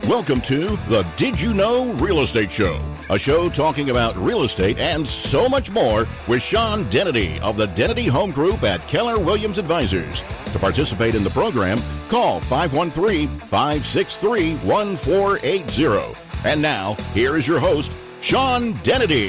Welcome to the Did You Know Real Estate Show, a show talking about real estate and so much more with Sean Dennedy of the Dennedy Home Group at Keller Williams Advisors. To participate in the program, call 513-563-1480. And now, here is your host, Sean Dennedy.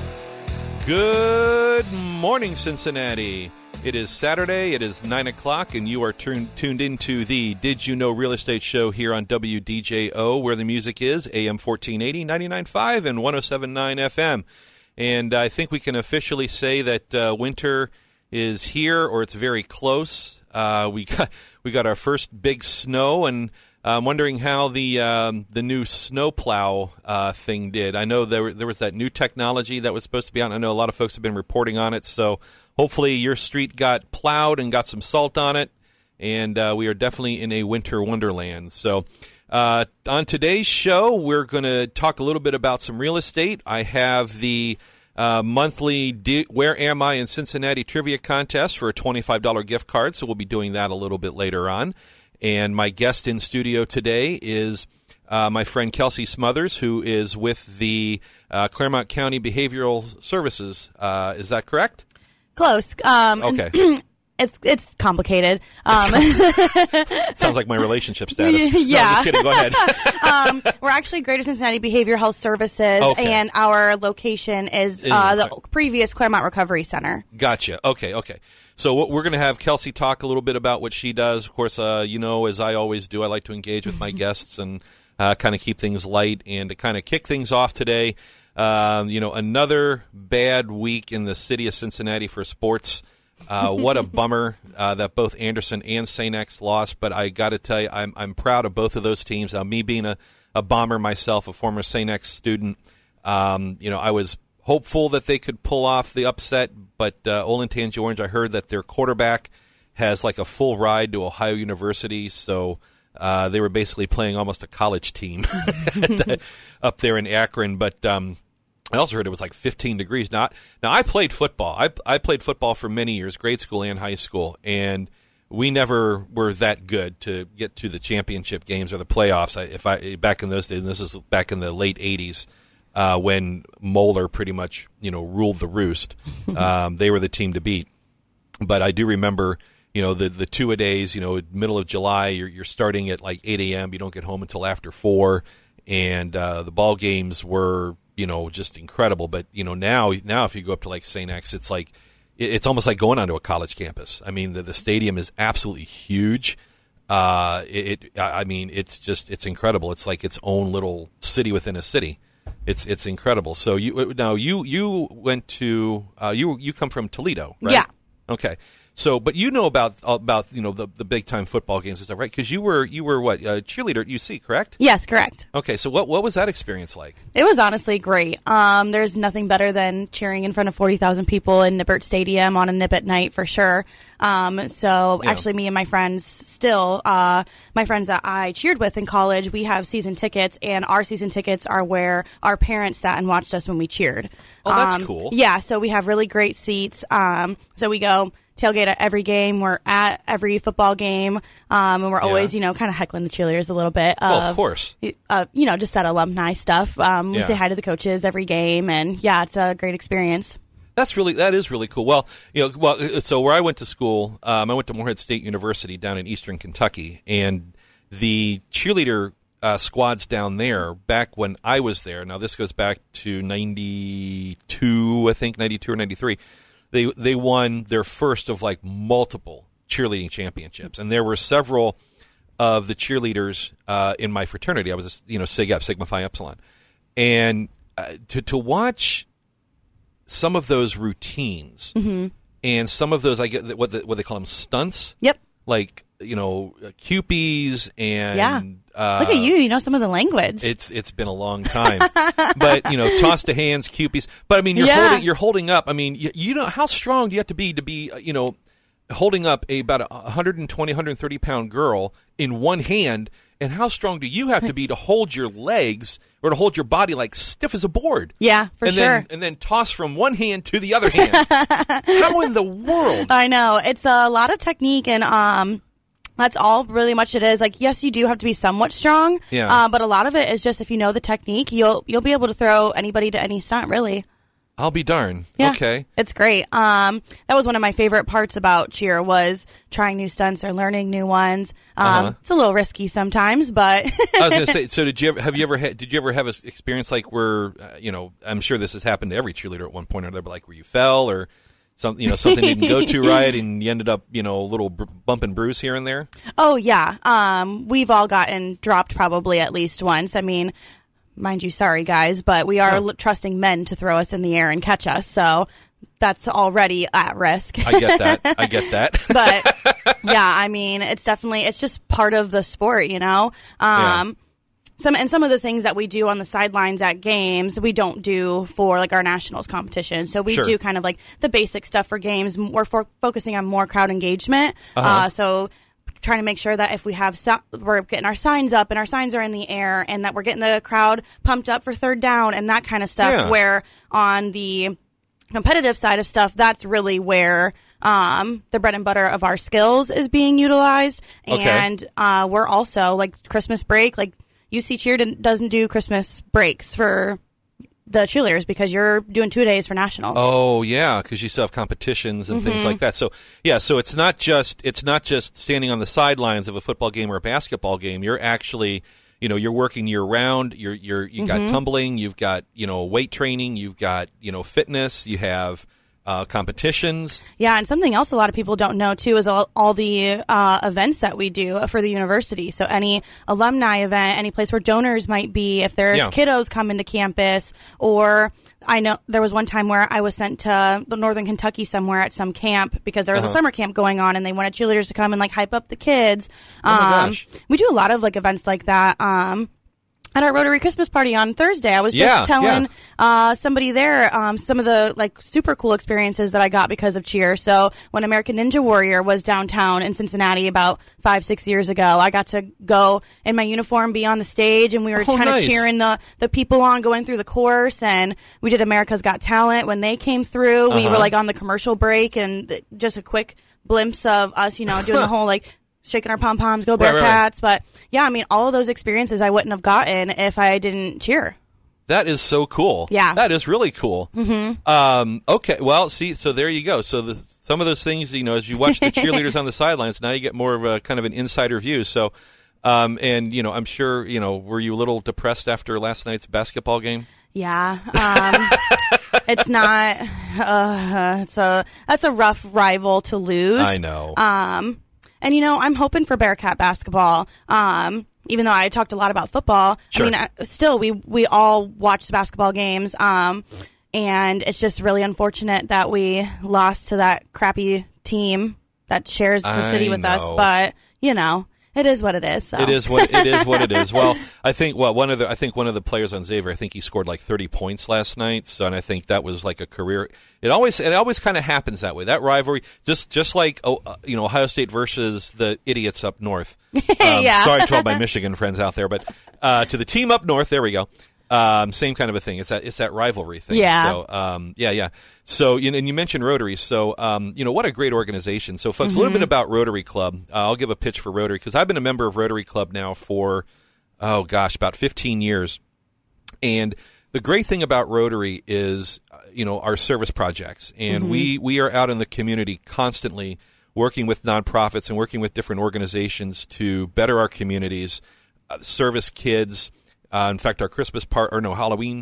Good morning, Cincinnati. It is Saturday, it is 9 o'clock, and you are tuned into the Did You Know Real Estate Show here on WDJO, where the music is AM 1480, 99.5, and 107.9 FM. And I think we can officially say that winter is here, or it's very close. We got our first big snow, and I'm wondering how the new snowplow thing did. I know there was that new technology that was supposed to be out. I know a lot of folks have been reporting on it, so hopefully your street got plowed and got some salt on it, and we are definitely in a winter wonderland. So on today's show, we're going to talk a little bit about some real estate. I have the monthly Where Am I in Cincinnati trivia contest for a $25 gift card, so we'll be doing that a little bit later on. And my guest in studio today is my friend Kelsey Smothers, who is with the Claremont County Behavioral Services. Is that correct? Close. Okay. It's complicated. Sounds like my relationship status. Yeah. No, I'm just kidding. Go ahead. We're actually Greater Cincinnati Behavioral Health Services, Okay. and our location is the previous Claremont Recovery Center. Gotcha. Okay. So we're going to have Kelsey talk a little bit about what she does. Of course, as I always do, I like to engage with my guests and kind of keep things light. And to kind of kick things off today, another bad week in the city of Cincinnati for sports. What a bummer that both Anderson and St. X lost. But I got to tell you, I'm proud of both of those teams. Now, me being a bomber myself, a former St. X student, I was hopeful that they could pull off the upset. But Olentangy Orange, I heard that their quarterback has like a full ride to Ohio University. So they were basically playing almost a college team up there in Akron. But I also heard it was like 15 degrees. Now I played football. I played football for many years, grade school and high school, and we never were that good to get to the championship games or the playoffs. Back in those days, and this is back in the late 80s, when Moeller pretty much ruled the roost. They were the team to beat. But I do remember the two-a-days. Middle of July, you're starting at like 8 a.m. You don't get home until after 4, and the ball games were just incredible. But, now if you go up to like St. X, it's like, it's almost like going onto a college campus. I mean, the stadium is absolutely huge. It's incredible. It's like its own little city within a city. It's incredible. So you went to, you come from Toledo, right? Yeah. Okay. So, but about the big time football games and stuff, right? Because you were what, cheerleader at UC, correct? Yes, correct. Okay, so what was that experience like? It was honestly great. There's nothing better than cheering in front of 40,000 people in Nippert Stadium on a nip at night for sure. Actually, me and my friends my friends that I cheered with in college, we have season tickets, and our season tickets are where our parents sat and watched us when we cheered. Oh, that's cool. Yeah, so we have really great seats. So we go tailgate at every game. We're at every football game, and we're always, kind of heckling the cheerleaders a little bit. Of course. Just that alumni stuff. We say hi to the coaches every game, and yeah, it's a great experience. That is really cool. Well, so where I went to school, I went to Morehead State University down in eastern Kentucky, and the cheerleader squads down there back when I was there. Now this goes back to 92, I think 92 or 93. They won their first of like multiple cheerleading championships, and there were several of the cheerleaders in my fraternity. I was Sig Ep, Sigma Phi Epsilon, and to watch some of those routines and some of those, I get what they call them, stunts. Yep. Like Cupies and look at you know some of the language. It's been a long time, but toss to hands, Cupies. But I mean, you're holding up. I mean, you know how strong do you have to be holding up about a 120, 130 pound girl in one hand, and how strong do you have to be to hold your legs or to hold your body like stiff as a board? Yeah, sure. And then toss from one hand to the other hand. How in the world? I know. It's a lot of technique and That's all really much it is. Like, yes, you do have to be somewhat strong. Yeah. But a lot of it is just if you know the technique, you'll be able to throw anybody to any stunt, really. I'll be darned. Yeah, Okay. It's great. That was one of my favorite parts about cheer was trying new stunts or learning new ones. It's a little risky sometimes, but I was going to say, so did you ever have an experience like where, I'm sure this has happened to every cheerleader at one point or another, but like where you fell or something, something didn't go too right and you ended up, a little bump and bruise here and there? Oh, yeah. We've all gotten dropped probably at least once. I mean, mind you, sorry, guys, but we are trusting men to throw us in the air and catch us, so that's already at risk. I get that. But, yeah, I mean, it's just part of the sport, Some of the things that we do on the sidelines at games, we don't do for like our nationals competition. So we do kind of like the basic stuff for games. We're focusing on more crowd engagement. So trying to make sure that if we have we're getting our signs up and our signs are in the air and that we're getting the crowd pumped up for third down and that kind of stuff. Yeah. Where on the competitive side of stuff, that's really where the bread and butter of our skills is being utilized. And we're also like Christmas break, like UC Cheer doesn't do Christmas breaks for the cheerleaders because you're doing 2 days for nationals. Oh yeah, because you still have competitions and things like that. So so it's not just standing on the sidelines of a football game or a basketball game. You're actually, you're working year round. You've got tumbling, you've got weight training, you've got fitness, you have competitions. Yeah, and something else a lot of people don't know, too, is all the events that we do for the university. So any alumni event, any place where donors might be, if there's kiddos coming to campus, or I know there was one time where I was sent to Northern Kentucky somewhere at some camp because there was a summer camp going on and they wanted cheerleaders to come and like hype up the kids. Oh my gosh. We do a lot of like events like that. At our Rotary Christmas party on Thursday, I was just telling somebody there some of the like super cool experiences that I got because of cheer. So when American Ninja Warrior was downtown in Cincinnati about 5-6 years ago, I got to go in my uniform, be on the stage, and we were kind of cheering the people on going through the course. And we did America's Got Talent when they came through. We were like on the commercial break and just a quick glimpse of us, doing the whole like shaking our pom-poms, go Bearcats. Right. But, yeah, I mean, all of those experiences I wouldn't have gotten if I didn't cheer. That is so cool. Yeah. That is really cool. Okay, well, see, so there you go. So some of those things, as you watch the cheerleaders on the sidelines, now you get more of a kind of an insider view. So, and, I'm sure, were you a little depressed after last night's basketball game? Yeah. It's not, that's a rough rival to lose. I know. And, I'm hoping for Bearcat basketball. Even though I talked a lot about football, sure. I mean, still, we all watch the basketball games. And it's just really unfortunate that we lost to that crappy team that shares the city with us. But, it is what it is. So. It is what it is. Well, I think one of the players on Xavier, I think he scored like 30 points last night. So, and I think that was like a career. It always kind of happens that way. That rivalry, just like Ohio State versus the idiots up north. Yeah. Sorry to all my Michigan friends out there, but to the team up north, there we go. Same kind of a thing. It's that rivalry thing. Yeah. So, yeah. So, and you mentioned Rotary. So, what a great organization. So, folks, a little bit about Rotary Club. I'll give a pitch for Rotary because I've been a member of Rotary Club now for, about 15 years. And the great thing about Rotary is, our service projects. And we are out in the community constantly working with nonprofits and working with different organizations to better our communities, service kids. In fact, our Christmas Halloween.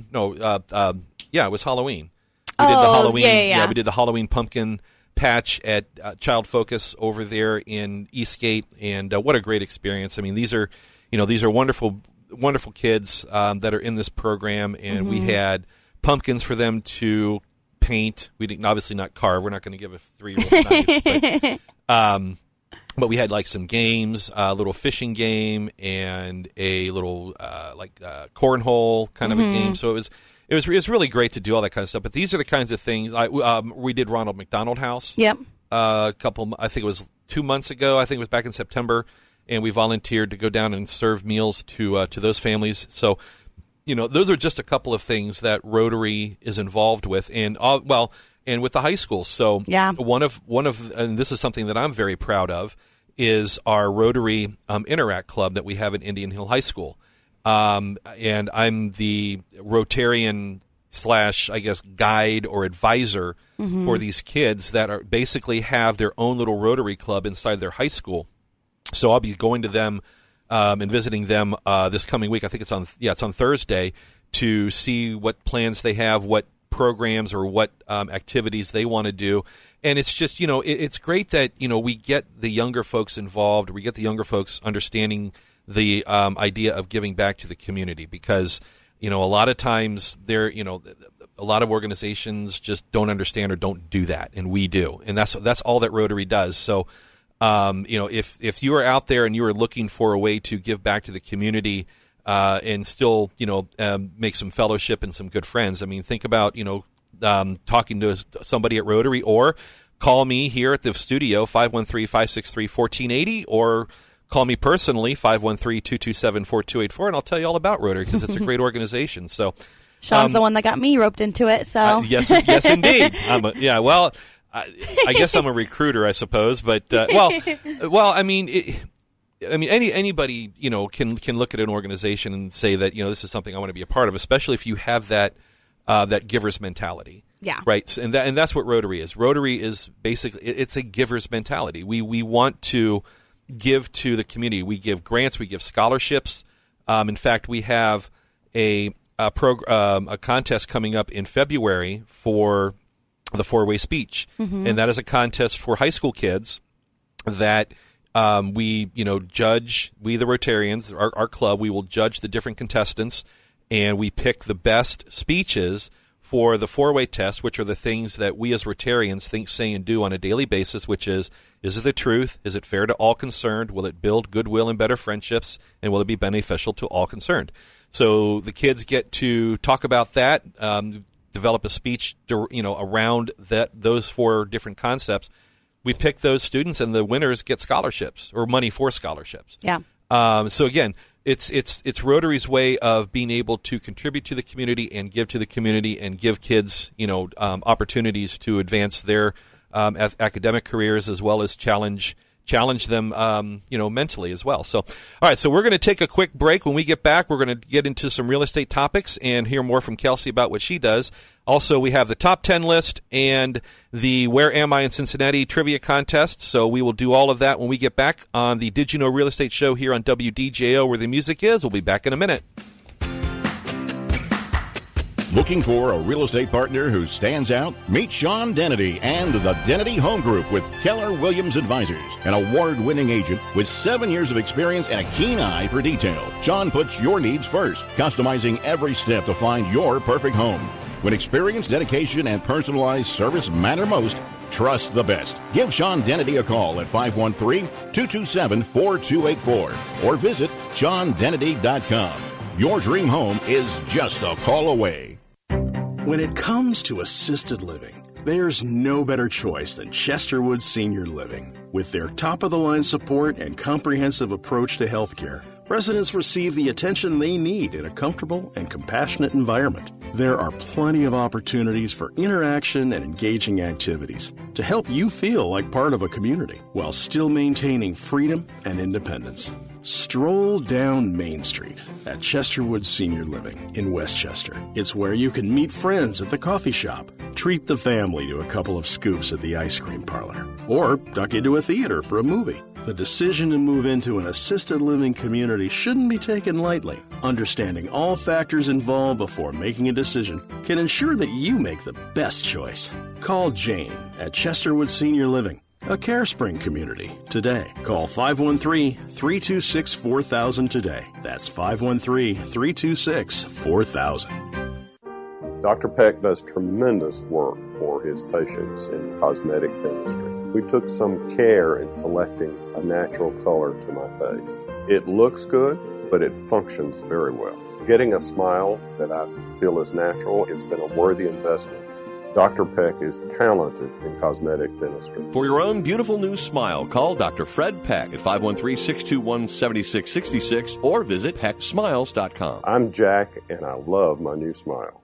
It was Halloween. We did the Halloween. Yeah, we did the Halloween pumpkin patch at Child Focus over there in Eastgate, and what a great experience! I mean, these are wonderful, wonderful kids that are in this program, and we had pumpkins for them to paint. We didn't obviously not carve. We're not going to give a 3-year-old knife, but we had like some games, a little fishing game, and a little cornhole kind of a game. So it was really great to do all that kind of stuff. But these are the kinds of things. We did Ronald McDonald House. Yep. I think it was 2 months ago. I think it was back in September, and we volunteered to go down and serve meals to those families. So, those are just a couple of things that Rotary is involved with, and with the high schools. So, yeah. one of and this is something that I'm very proud of, is our Rotary Interact Club that we have at Indian Hill High School. And I'm the Rotarian / I guess guide or advisor for these kids that are basically have their own little Rotary Club inside their high school. So I'll be going to them and visiting them this coming week. I think it's on Thursday, to see what plans they have, what programs or what activities they want to do. And it's just, it's great that, we get the younger folks involved. We get the younger folks understanding the idea of giving back to the community, because, a lot of times a lot of organizations just don't understand or don't do that, and we do. And that's all that Rotary does. So, if you are out there and you are looking for a way to give back to the community and still, make some fellowship and some good friends, I mean, think about, talking to somebody at Rotary, or call me here at the studio, 513-563-1480, or call me personally, 513-227-4284, and I'll tell you all about Rotary, because it's a great organization. So, Sean's the one that got me roped into it. So yes, indeed. I guess I'm a recruiter, I suppose. But I mean, anybody can look at an organization and say that this is something I want to be a part of, especially if you have that giver's mentality. Yeah. Right. And that's what Rotary is. Rotary is basically, it's a giver's mentality. We want to give to the community. We give grants. We give scholarships. In fact, we have a contest coming up in February for the four-way speech, and that is a contest for high school kids that we judge. We, the Rotarians, our club, we will judge the different contestants, and we pick the best speeches for the four-way test, which are the things that we as Rotarians think, say, and do on a daily basis, which is it the truth? Is it fair to all concerned? Will it build goodwill and better friendships? And will it be beneficial to all concerned? So the kids get to talk about that, develop a speech, around those four different concepts. We pick those students, and the winners get scholarships or money for scholarships. Yeah. So again, it's Rotary's way of being able to contribute to the community and give to the community and give kids, opportunities to advance their academic careers, as well as challenge them, mentally as well. So, all right, so we're going to take a quick break. When we get back, we're going to get into some real estate topics and hear more from Kelsey about what she does. Also, we have the top 10 list and the Where Am I in Cincinnati trivia contest. So we will do all of that when we get back on the Did You Know Real Estate Show here on WDJO, where the music is. We'll be back in a minute. Looking for a real estate partner who stands out? Meet Sean Dennedy and the Dennedy Home Group with Keller Williams Advisors, an award-winning agent with 7 years of experience and a keen eye for detail. Sean puts your needs first, customizing every step to find your perfect home. When experience, dedication, and personalized service matter most, trust the best. Give Sean Dennedy a call at 513-227-4284 or visit SeanDennedy.com. Your dream home is just a call away. When it comes to assisted living, there's no better choice than Chesterwood Senior Living. With their top-of-the-line support and comprehensive approach to healthcare, residents receive the attention they need in a comfortable and compassionate environment. There are plenty of opportunities for interaction and engaging activities to help you feel like part of a community while still maintaining freedom and independence. Stroll down Main Street at Chesterwood Senior Living in Westchester. It's where you can meet friends at the coffee shop, treat the family to a couple of scoops at the ice cream parlor, or duck into a theater for a movie. The decision to move into an assisted living community shouldn't be taken lightly. Understanding all factors involved before making a decision can ensure that you make the best choice. Call Jane at Chesterwood Senior Living, a CareSpring community, today. Call 513-326-4000 today. That's 513-326-4000. Dr. Peck does tremendous work for his patients in cosmetic dentistry. We took some care in selecting a natural color to my face. It looks good, but it functions very well. Getting a smile that I feel is natural has been a worthy investment. Dr. Peck is talented in cosmetic dentistry. For your own beautiful new smile, call Dr. Fred Peck at 513-621-7666 or visit pecksmiles.com. I'm Jack, and I love my new smile.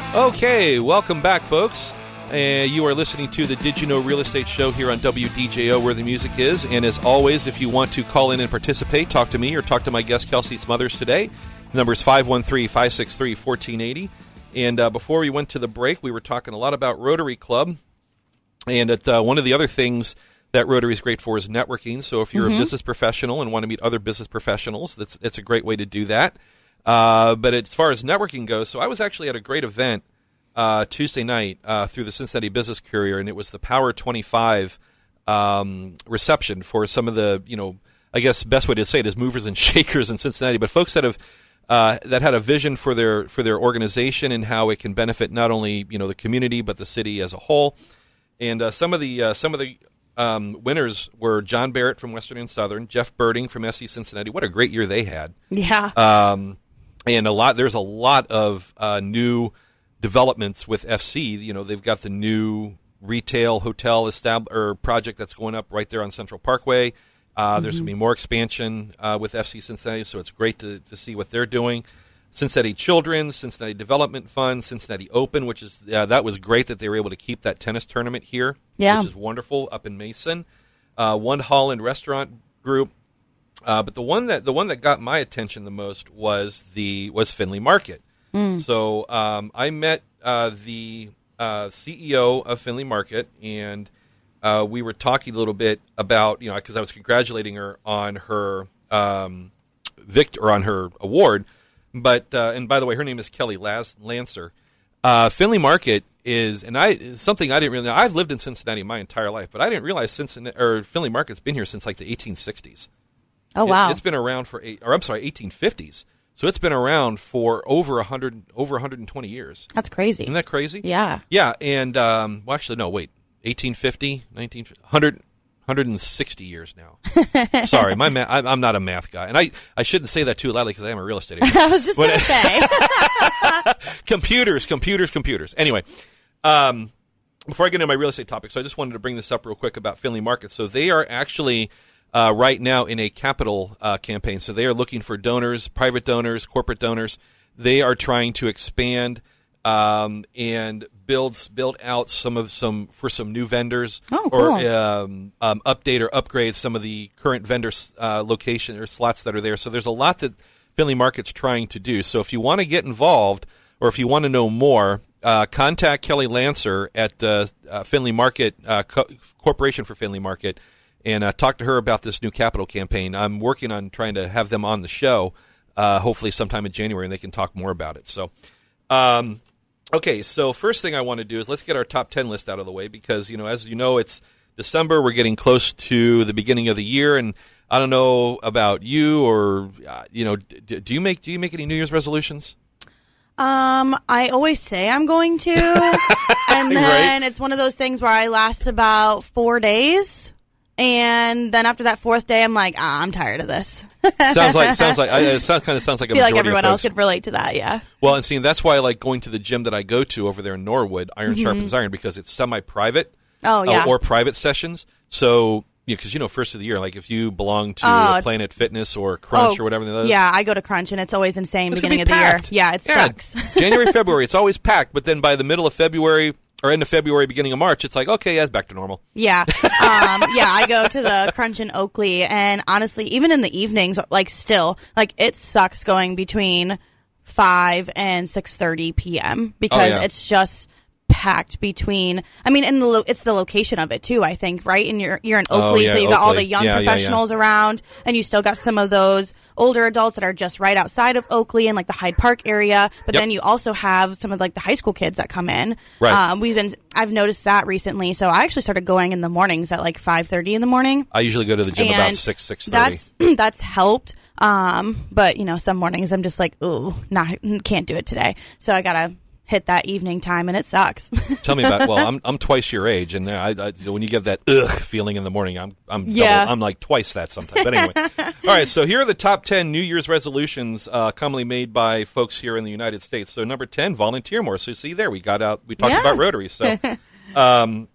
Okay, welcome back, folks. You are listening to the Did You Know Real Estate Show here on WDJO, where the music is. And as always, if you want to call in and participate, talk to me or talk to my guest, Kelsey Smothers, today. The number is 513-563-1480. And before we went to the break, we were talking a lot about Rotary Club. And one of the other things that Rotary is great for is networking. So if you're a business professional and want to meet other business professionals, that's a great way to do that. But as far as networking goes, so I was actually at a great event Tuesday night through the Cincinnati Business Courier, and it was the Power 25 reception for some of the, I guess best way to say it is movers and shakers in Cincinnati, but folks that have that had a vision for their organization and how it can benefit not only the community but the city as a whole. And some of the winners were John Barrett from Western and Southern, Jeff Birding from SC Cincinnati. What a great year they had! Yeah. And there's a lot of new developments with FC. They've got the new retail hotel project that's going up right there on Central Parkway. There's going to be more expansion with FC Cincinnati, so it's great to see what they're doing. Cincinnati Children's, Cincinnati Development Fund, Cincinnati Open, which is that was great that they were able to keep that tennis tournament here, which is wonderful, up in Mason. One Holland Restaurant Group. But the one that got my attention the most was Findlay Market. So I met the CEO of Findlay Market, and we were talking a little bit about because I was congratulating her on her on her award. But and by the way, her name is Kelly Lancer. Findlay Market is, something I didn't really know. I've lived in Cincinnati my entire life, but I didn't realize Findlay Market's been here since like the 1860s. Oh, wow. It's been around 1850s. So it's been around for over 120 years. That's crazy. Isn't that crazy? Yeah. Yeah, and, 1850, 160 years now. Sorry, I'm not a math guy. And I shouldn't say that too loudly because I am a real estate agent. I was just going to say. Computers. Anyway, before I get into my real estate topic, so I just wanted to bring this up real quick about Findlay Market. So they are actually right now in a capital campaign. So they are looking for donors, private donors, corporate donors. They are trying to expand and build out some new vendors, or update or upgrade some of the current vendor location or slots that are there. So there's a lot that Findlay Market's trying to do. So if you want to get involved or if you want to know more, contact Kelly Lancer at Findlay Market Corporation for Findlay Market. And talk to her about this new capital campaign. I'm working on trying to have them on the show, hopefully sometime in January, and they can talk more about it. So, okay, so first thing I want to do is let's get our top 10 list out of the way because, as you know, it's December. We're getting close to the beginning of the year, and I don't know about you or, do you make any New Year's resolutions? I always say I'm going to, and then it's one of those things where I last about 4 days. And then after that fourth day, I'm like, I'm tired of this. sounds like it sounds like a I feel majority like everyone of else could relate to that, yeah. Well, and seeing that's why I like going to the gym that I go to over there in Norwood, Iron Sharpens Iron, because it's semi-private. Oh, yeah. Or private sessions. So, because first of the year, like if you belong to Planet Fitness or Crunch or whatever those. Yeah, I go to Crunch and it's always insane beginning of the year. Yeah, it sucks. January, February, it's always packed, but then by the middle of February or end of February, beginning of March, it's like, okay, yeah, it's back to normal. Yeah. I go to the Crunch in Oakley, and honestly, even in the evenings, it sucks going between 5 and 6:30 p.m. because it's just packed between. I mean, it's the location of it too. I think, right? And you're in Oakley, so you got all the young professionals around, and you still got some of those older adults that are just right outside of Oakley and like the Hyde Park area. But then you also have some of like the high school kids that come in. Right. I've noticed that recently. So I actually started going in the mornings at like 5:30 in the morning. I usually go to the gym about 6:30. That's helped. But some mornings I'm just like, can't do it today. So I gotta hit that evening time, and it sucks. Tell me about it. Well, I'm twice your age, and when you get that feeling in the morning, I'm like twice that sometimes. But anyway, all right. So here are the top 10 New Year's resolutions commonly made by folks here in the United States. So number 10, volunteer more. So see there, we talked about Rotary. So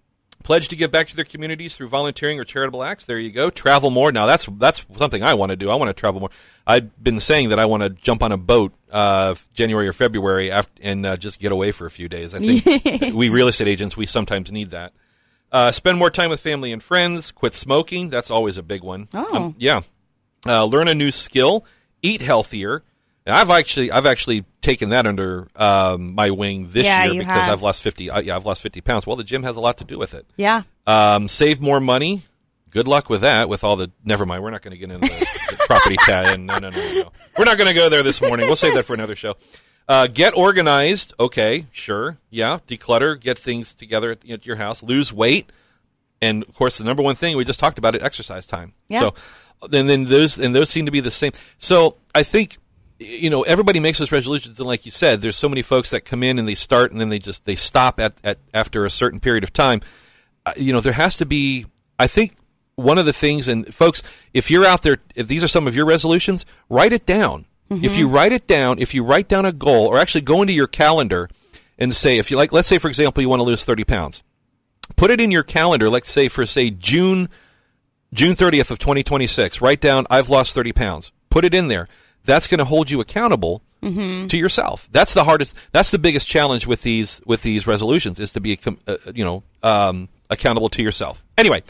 Pledge to give back to their communities through volunteering or charitable acts. There you go. Travel more. Now, that's something I want to do. I want to travel more. I've been saying that I want to jump on a boat January or February and just get away for a few days. I think we real estate agents, we sometimes need that. Spend more time with family and friends. Quit smoking. That's always a big one. Oh. Yeah. Learn a new skill. Eat healthier. And I've actually taken that under my wing this year because have. I've lost 50. I've lost 50 pounds. Well, the gym has a lot to do with it. Yeah. Save more money. Good luck with that. With all the never mind. We're not going to get into the property tag. No. We're not going to go there this morning. We'll save that for another show. Get organized. Okay, sure. Yeah. Declutter. Get things together at your house. Lose weight. And of course, the number one thing we just talked about it, exercise time. Yeah. So then those seem to be the same. So I think. Everybody makes those resolutions, and like you said, there's so many folks that come in and they start, and then they stop at after a certain period of time. There has to be. I think one of the things, and folks, if you're out there, if these are some of your resolutions, write it down. Mm-hmm. If you write it down, if you write down a goal, or actually go into your calendar and say, if you like, let's say for example, you want to lose 30 pounds, put it in your calendar. Let's say for June 30th of 2026. Write down, I've lost 30 pounds. Put it in there. That's going to hold you accountable to yourself. That's the hardest. That's the biggest challenge with these resolutions is to be accountable to yourself. Anyway,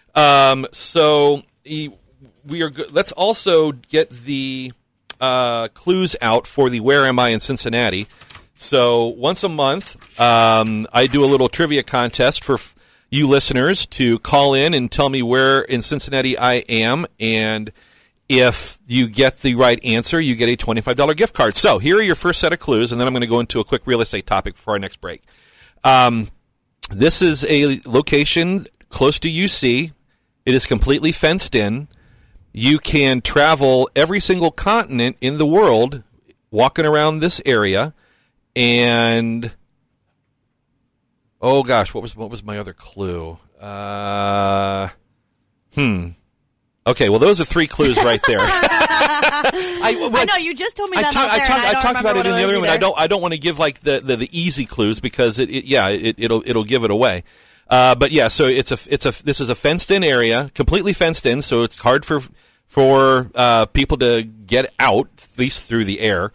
so we are. Let's also get the clues out for the Where Am I in Cincinnati. So once a month, I do a little trivia contest for you listeners to call in and tell me where in Cincinnati I am, and if you get the right answer, you get a $25 gift card. So here are your first set of clues, and then I'm going to go into a quick real estate topic before our next break. This is a location close to UC. It is completely fenced in. You can travel every single continent in the world walking around this area. And, oh gosh, what was my other clue? Okay, well, those are three clues right there. I know, you just told me that I talked about it in the other room, and I don't want to give like the easy clues because it'll give it away. But yeah, so this is a fenced in area, completely fenced in, so it's hard for people to get out, at least through the air.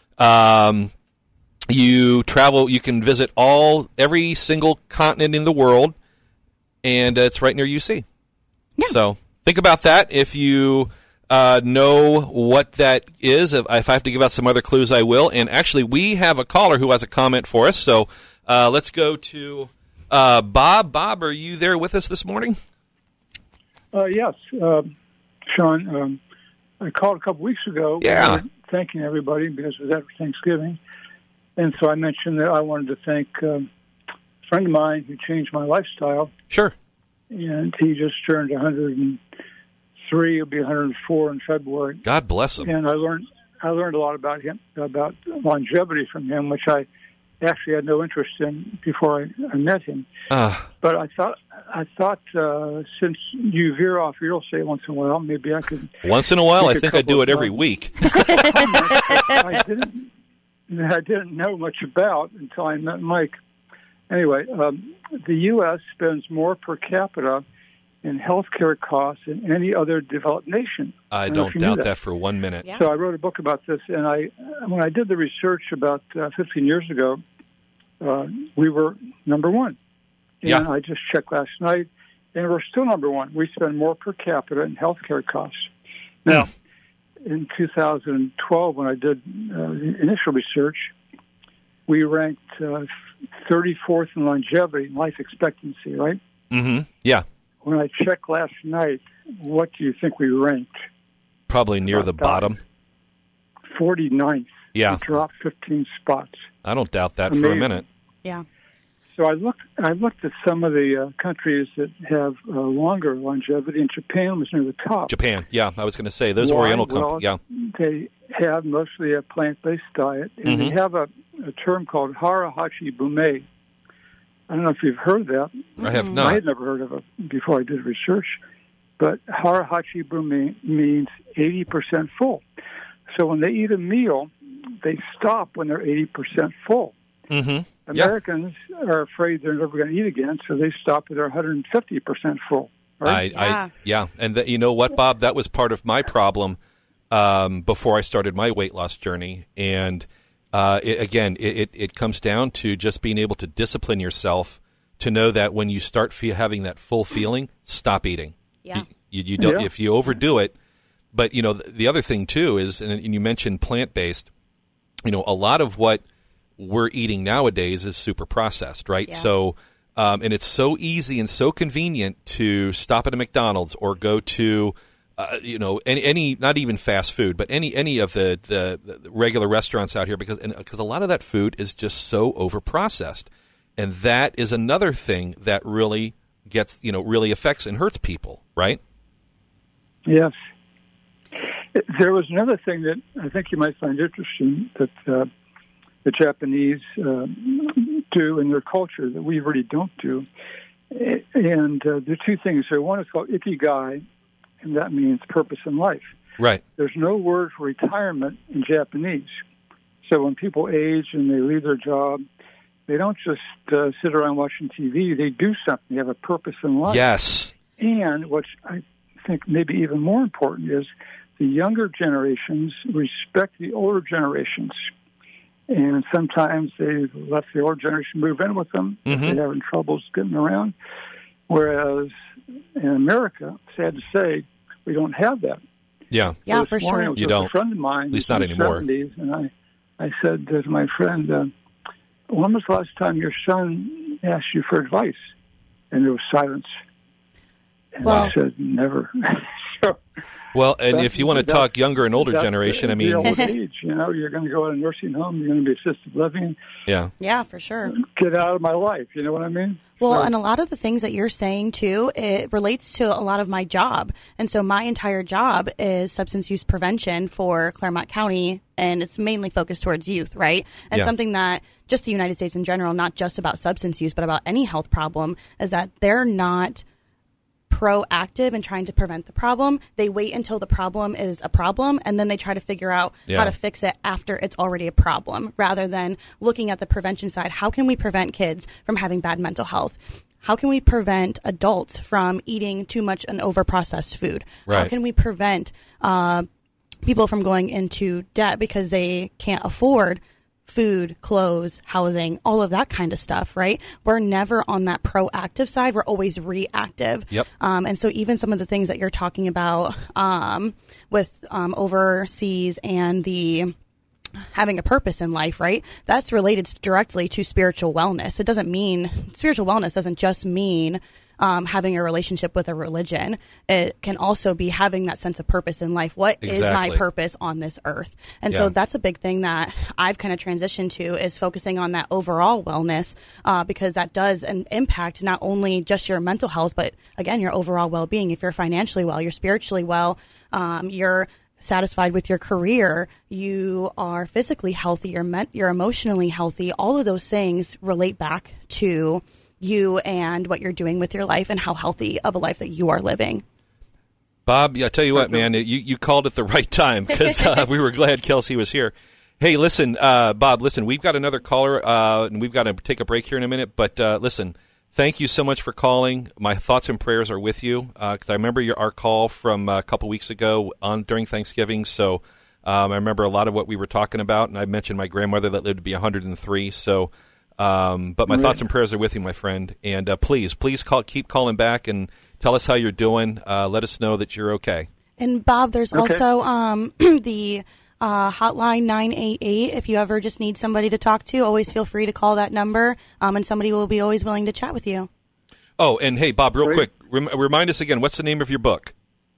You can visit every single continent in the world, and it's right near UC. Yeah. So think about that. If you know what that is, if I have to give out some other clues, I will. And actually, we have a caller who has a comment for us. So let's go to Bob. Bob, are you there with us this morning? Yes, Sean. I called a couple weeks ago. Yeah. Thanking everybody because it was after Thanksgiving. And so I mentioned that I wanted to thank a friend of mine who changed my lifestyle. Sure. And he just turned 103. He'll be 104 in February. God bless him. And I learned a lot about him, about longevity from him, which I actually had no interest in before I met him. But I thought since you veer off real estate once in a while, maybe I could. Once in a while, I think I do it every week. I didn't know much about until I met Mike. Anyway, the U.S. spends more per capita in healthcare costs than any other developed nation. I don't doubt that for 1 minute. Yeah. So I wrote a book about this, and when I did the research about 15 years ago, we were number one. And yeah. I just checked last night, and we're still number one. We spend more per capita in healthcare costs. Now, in 2012, when I did the initial research, we ranked 34th in longevity, life expectancy, right? Mm-hmm. Yeah. When I checked last night, what do you think we ranked? Probably near the bottom. 49th. Yeah. We dropped 15 spots. I don't doubt that for a minute. Yeah. So I looked at some of the countries that have longer longevity, and Japan was near the top. Japan, yeah, I was going to say those Oriental countries. Yeah, they have mostly a plant-based diet, and they have a term called hara-hachi bume. I don't know if you've heard of that. I have not. I had never heard of it before I did research, but hara-hachi bume means 80% full. So when they eat a meal, they stop when they're 80% full. Mm-hmm. Americans are afraid they're never going to eat again, so they stop at their 150% full. Right? And you know what, Bob? That was part of my problem before I started my weight loss journey. And it comes down to just being able to discipline yourself to know that when you start having that full feeling, stop eating. Yeah. You don't, if you overdo it. But, you know, the other thing, too, is, and you mentioned plant-based, you know, a lot of what we're eating nowadays is super processed, right? Yeah. So, and it's so easy and so convenient to stop at a McDonald's or go to, you know, any not even fast food, but any of the regular restaurants out here, because a lot of that food is just so overprocessed. And that is another thing that really really affects and hurts people, right? Yes. There was another thing that I think you might find interesting that the Japanese do in their culture that we really don't do. And there are two things here. One is called ikigai, and that means purpose in life. Right. There's no word for retirement in Japanese. So when people age and they leave their job, they don't just sit around watching TV. They do something. They have a purpose in life. Yes. And what I think maybe even more important is the younger generations respect the older generations. And sometimes they let the older generation move in with them if they're having troubles getting around. Whereas in America, sad to say, we don't have that. Yeah. Yeah, for sure. You don't. A friend of mine, at least not anymore. 70s, and I said to my friend, when was the last time your son asked you for advice? And there was silence. And I said, never. Well, and if you want to talk younger and older generation, I mean, the old age, you're going to go to a nursing home, you're going to be assisted living. Yeah, for sure. Get out of my life, you know what I mean? Well, and a lot of the things that you're saying, too, it relates to a lot of my job. And so my entire job is substance use prevention for Claremont County, and it's mainly focused towards youth, right? And something that just the United States in general, not just about substance use, but about any health problem, is that they're not proactive in trying to prevent the problem. They wait until the problem is a problem, and then they try to figure out how to fix it after it's already a problem, rather than looking at the prevention side. How can we prevent kids from having bad mental health? How can we prevent adults from eating too much and overprocessed food? Right. How can we prevent people from going into debt because they can't afford food, clothes, housing, all of that kind of stuff, right? We're never on that proactive side. We're always reactive. Yep. And so even some of the things that you're talking about with overseas and the having a purpose in life, right? That's related directly to spiritual wellness. Spiritual wellness doesn't just mean having a relationship with a religion. It can also be having that sense of purpose in life. What is my purpose on this earth? And so that's a big thing that I've kind of transitioned to, is focusing on that overall wellness, because that does impact not only just your mental health, but again, your overall well-being. If you're financially well, you're spiritually well, you're satisfied with your career, you are physically healthy, you're emotionally healthy. All of those things relate back to you and what you're doing with your life and how healthy of a life that you are living. Bob, I tell you what, man, you called at the right time, because we were glad Kelsey was here. Hey, listen, Bob, we've got another caller, and we've got to take a break here in a minute, but listen, thank you so much for calling. My thoughts and prayers are with you, because I remember our call from a couple weeks ago during Thanksgiving, so I remember a lot of what we were talking about, and I mentioned my grandmother that lived to be 103, so but my thoughts and prayers are with you, my friend. And please keep calling back and tell us how you're doing. Let us know that you're okay. And Bob, there's also the hotline 988. If you ever just need somebody to talk to, always feel free to call that number, and somebody will be always willing to chat with you. Oh, and hey, Bob, real quick, remind us again, what's the name of your book?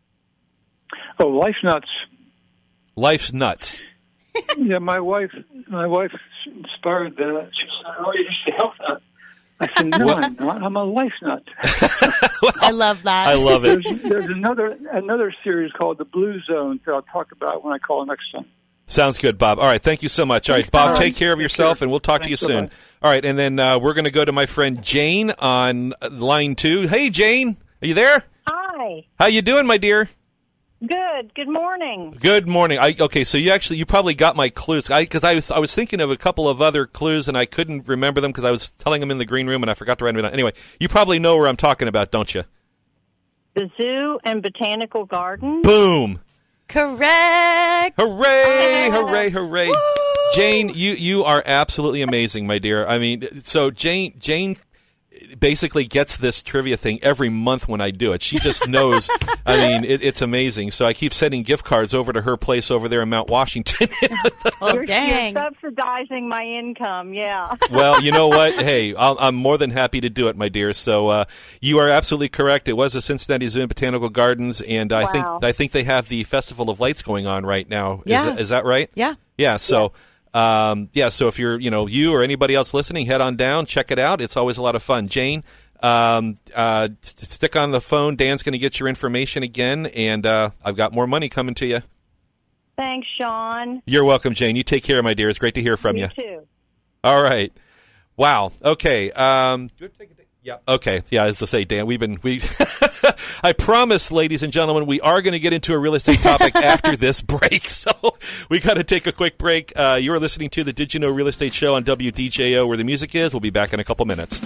Oh, Life's Nuts. Life's Nuts. Yeah, my wife inspired that. She said, "Oh, you're just a health nut." I said, "No, I'm not. I'm a life nut." Well, I love that. I love it. There's another series called The Blue Zone that I'll talk about when I call next time. Sounds good, Bob. All right, thank you so much. All right, Bob, take care of yourself, and we'll talk to you soon. Bye-bye. All right, and then we're going to go to my friend Jane on line 2. Hey, Jane, are you there? Hi. How you doing, my dear? Good. Good morning. Good morning. Okay, so you probably got my clues because I was thinking of a couple of other clues and I couldn't remember them because I was telling them in the green room and I forgot to write them down. Anyway, you probably know where I'm talking about, don't you? The Zoo and Botanical Gardens. Boom. Correct. Hooray! Hooray! Hooray! Woo! Jane, you are absolutely amazing, my dear. I mean, so Jane basically gets this trivia thing every month when I do it. She just knows. I mean, it's amazing. So I keep sending gift cards over to her place over there in Mount Washington. Oh, dang. You're subsidizing my income, yeah. Well, you know what? Hey, I'm more than happy to do it, my dear. So you are absolutely correct. It was the Cincinnati Zoo and Botanical Gardens, and Wow. I think they have the Festival of Lights going on right now. Yeah. Is that right? Yeah. Yeah. So. So if you're, you or anybody else listening, head on down, check it out. It's always a lot of fun. Jane, stick on the phone. Dan's going to get your information again, and I've got more money coming to you. Thanks, Sean. You're welcome, Jane. You take care, my dear. It's great to hear from you. You too. All right. Wow. Okay. Yeah. Okay. Yeah. As I say, Dan, we I promise, ladies and gentlemen, we are going to get into a real estate topic after this break. So we got to take a quick break. You are listening to the Did You Know Real Estate Show on WDJO, where the music is. We'll be back in a couple minutes.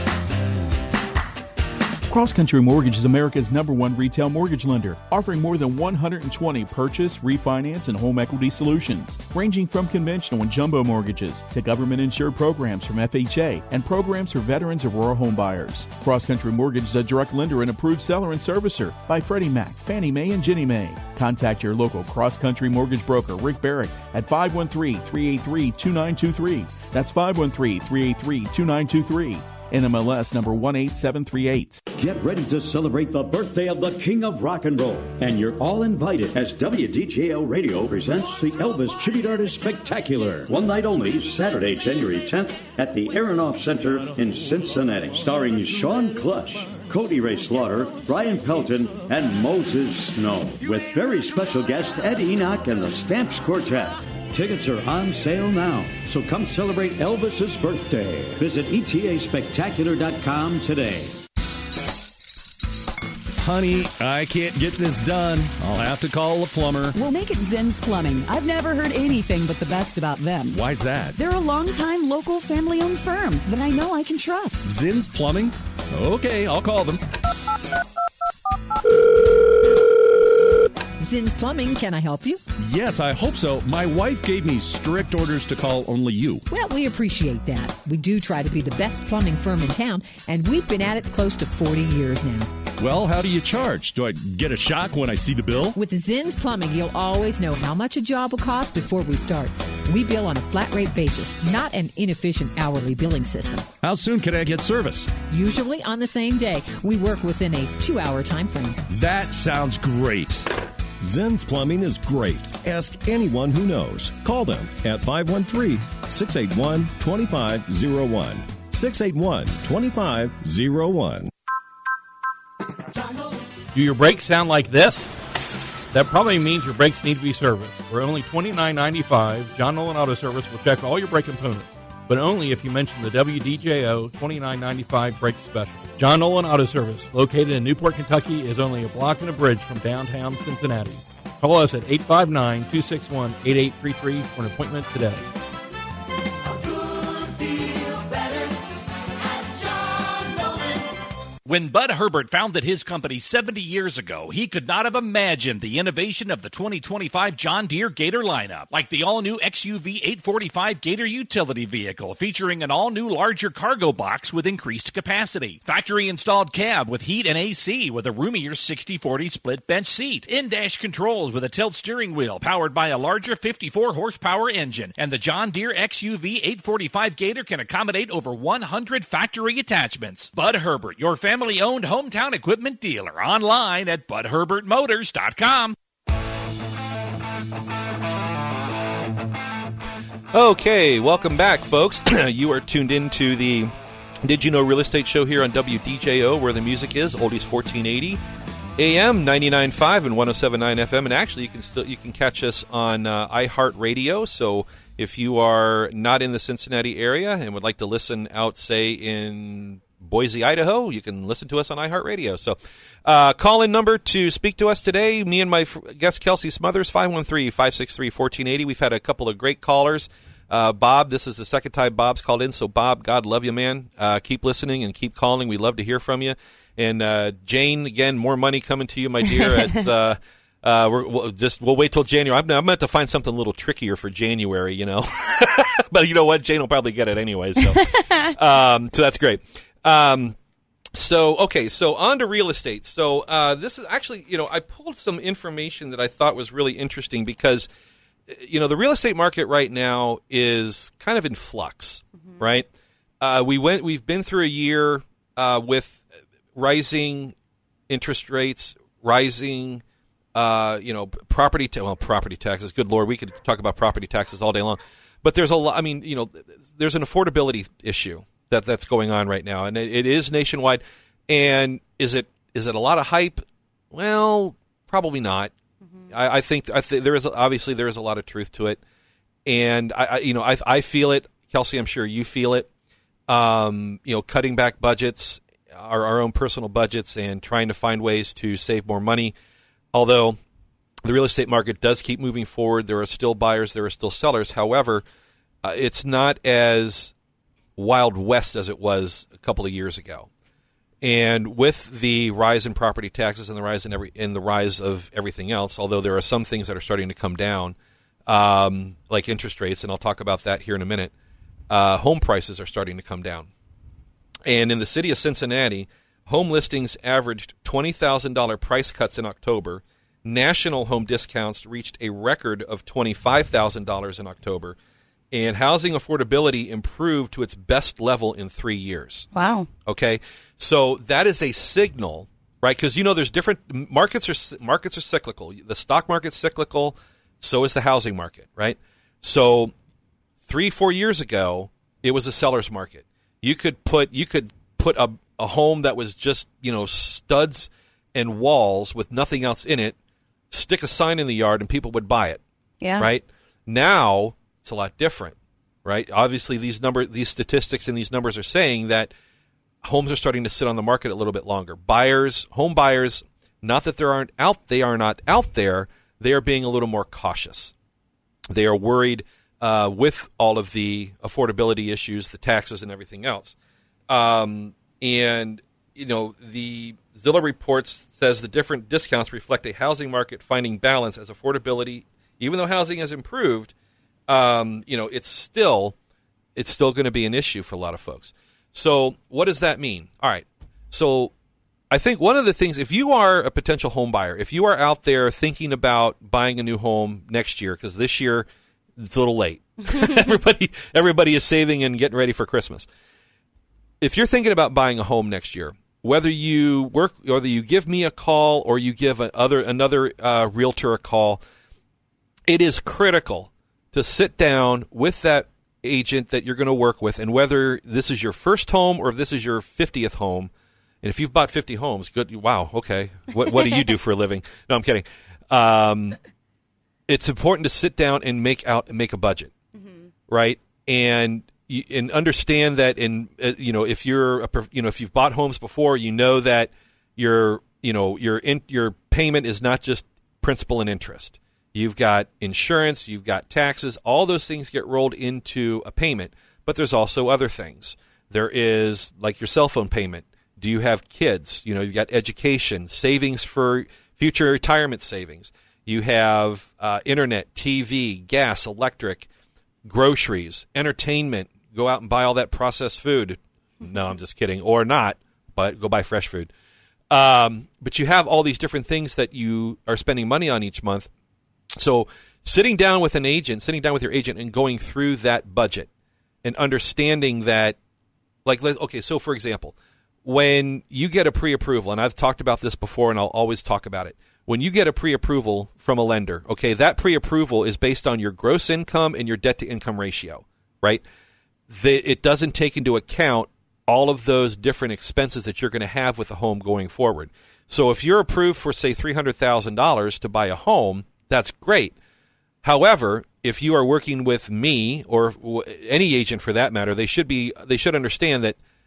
Cross Country Mortgage is America's #1 retail mortgage lender, offering more than 120 purchase, refinance, and home equity solutions, ranging from conventional and jumbo mortgages to government-insured programs from FHA and programs for veterans of rural home buyers. Cross Country Mortgage is a direct lender and approved seller and servicer by Freddie Mac, Fannie Mae, and Ginnie Mae. Contact your local Cross Country Mortgage broker, Rick Barrick, at 513-383-2923. That's 513-383-2923. NMLS number 18738. Get ready to celebrate the birthday of the King of Rock and Roll. And you're all invited as WDJO Radio presents the Elvis Tribute Artist Spectacular. One night only, Saturday, January 10th at the Aronoff Center in Cincinnati. Starring Sean Clush, Cody Ray Slaughter, Brian Pelton, and Moses Snow. With very special guest Ed Enoch and the Stamps Quartet. Tickets are on sale now, so come celebrate Elvis's birthday. Visit ETAspectacular.com today. Honey, I can't get this done. I'll have to call a plumber. We'll make it Zinn's Plumbing. I've never heard anything but the best about them. Why's that? They're a long-time local family-owned firm that I know I can trust. Zinn's Plumbing? Okay, I'll call them. Zinn's Plumbing, can I help you? Yes, I hope so. My wife gave me strict orders to call only you. Well, we appreciate that. We do try to be the best plumbing firm in town, and we've been at it close to 40 years now. Well, how do you charge? Do I get a shock when I see the bill? With Zinn's Plumbing, you'll always know how much a job will cost before we start. We bill on a flat rate basis, not an inefficient hourly billing system. How soon can I get service? Usually on the same day. We work within a 2-hour time frame. That sounds great. Zinn's Plumbing is great. Ask anyone who knows. Call them at 513-681-2501. 681-2501. Do your brakes sound like this? That probably means your brakes need to be serviced. For only $29.95, John Nolan Auto Service will check all your brake components, but only if you mention the WDJO $29.95 brake special. John Nolan Auto Service, located in Newport, Kentucky, is only a block and a bridge from downtown Cincinnati. Call us at 859-261-8833 for an appointment today. When Bud Herbert founded his company 70 years ago, he could not have imagined the innovation of the 2025 John Deere Gator lineup, like the all-new XUV 845 Gator utility vehicle featuring an all-new larger cargo box with increased capacity, factory-installed cab with heat and AC with a roomier 60/40 split bench seat, in-dash controls with a tilt steering wheel powered by a larger 54-horsepower engine, and the John Deere XUV 845 Gator can accommodate over 100 factory attachments. Bud Herbert, your family-owned hometown equipment dealer, online at budherbertmotors.com. Okay, welcome back, folks. You are tuned in to the Did You Know Real Estate Show here on WDJO, where the music is, oldies 1480 AM, 99.5 and 107.9 FM. And actually, you can catch us on iHeartRadio. So if you are not in the Cincinnati area and would like to listen out, say, in Boise, Idaho, you can listen to us on iHeartRadio. So call-in number to speak to us today, me and my guest Kelsey Smothers, 513-563-1480. We've had a couple of great callers. Bob, this is the second time Bob's called in, so Bob, God love you, man. Keep listening and keep calling. We love to hear from you. And Jane, again, more money coming to you, my dear. It's we'll wait till January. I'm meant to find something a little trickier for January, you know. But you know what? Jane will probably get it anyway. So, so that's great. So on to real estate. So this is actually, you know, I pulled some information that I thought was really interesting because, you know, the real estate market right now is kind of in flux, right? We've been through a year with rising interest rates, rising property taxes. Good Lord, we could talk about property taxes all day long. But there's a lot. I mean, you know, there's an affordability issue that's going on right now, and it is nationwide. And is it a lot of hype? Well, probably not. I think there is a lot of truth to it, and I feel it. Kelsey, I'm sure you feel it. You know, cutting back budgets, our own personal budgets, and trying to find ways to save more money. Although the real estate market does keep moving forward, there are still buyers, there are still sellers. However, it's not as Wild West as it was a couple of years ago. And with the rise in property taxes and the rise in the rise of everything else, although there are some things that are starting to come down, like interest rates, and I'll talk about that here in a minute, home prices are starting to come down. And in the city of Cincinnati, home listings averaged $20,000 price cuts in October. National home discounts reached a record of $25,000 in October. And housing affordability improved to its best level in 3 years. Wow. Okay, so that is a signal, right? Because, you know, there's different markets are cyclical. The stock market's cyclical, so is the housing market, right? So 3-4 years ago, it was a seller's market. You could put a home that was just, you know, studs and walls with nothing else in it, stick a sign in the yard, and people would buy it. Yeah. Right? Now it's a lot different, right? Obviously, these statistics and these numbers are saying that homes are starting to sit on the market a little bit longer. Home buyers, not that they are not out there, they are being a little more cautious. They are worried with all of the affordability issues, the taxes, and everything else. And, you know, the Zillow reports says the different discounts reflect a housing market finding balance as affordability, even though housing has improved, you know, it's still going to be an issue for a lot of folks. So what does that mean? All right. So I think one of the things, if you are a potential home buyer, if you are out there thinking about buying a new home next year, because this year it's a little late. Everybody is saving and getting ready for Christmas. If you're thinking about buying a home next year, whether you give me a call or you give another realtor a call, it is critical to sit down with that agent that you're going to work with, and whether this is your first home or if this is your 50th home, and if you've bought 50 homes, good, wow, okay, what do you do for a living? No, I'm kidding. It's important to sit down and make a budget, right? And understand that if you've bought homes before, you know that your payment is not just principal and interest. You've got insurance, you've got taxes, all those things get rolled into a payment, but there's also other things. There is like your cell phone payment. Do you have kids? You know, you've got education, savings for future retirement savings. You have internet, TV, gas, electric, groceries, entertainment. Go out and buy all that processed food. No, I'm just kidding. Or not, but go buy fresh food. But you have all these different things that you are spending money on each month. So sitting down with your agent and going through that budget and understanding that, so for example, when you get a pre-approval, and I've talked about this before and I'll always talk about it, when you get a pre-approval from a lender, okay, that pre-approval is based on your gross income and your debt-to-income ratio, right? It doesn't take into account all of those different expenses that you're going to have with the home going forward. So if you're approved for, say, $300,000 to buy a home, that's great. However, if you are working with me or any agent for that matter, they should understand that